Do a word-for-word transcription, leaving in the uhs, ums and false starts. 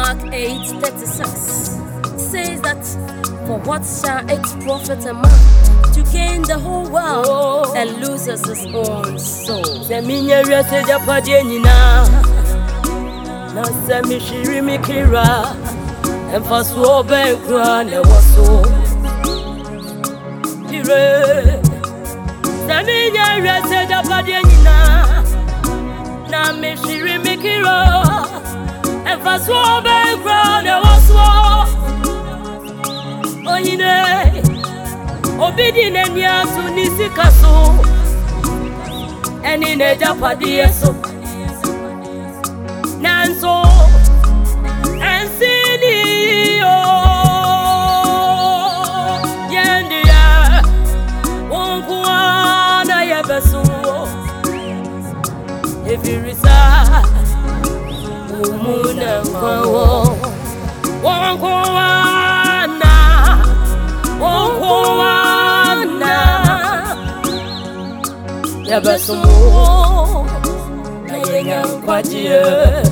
Mark eight thirty-six says that, for what shall it profit a man to gain the whole world oh. and loses his own soul? Seminya rete japade nyina na semi shiri mikira emfa so benkra ne waso ire seminya rete japade nyina na me shiri mikira emfa so benkra ne waso oyine obidi nenia so nisika so eni ne japade so nanso ensini o yendia wonkwa na yebeso efirisa umuna kwawo wonkwa na wonkwa na yebeso na yenga kwaje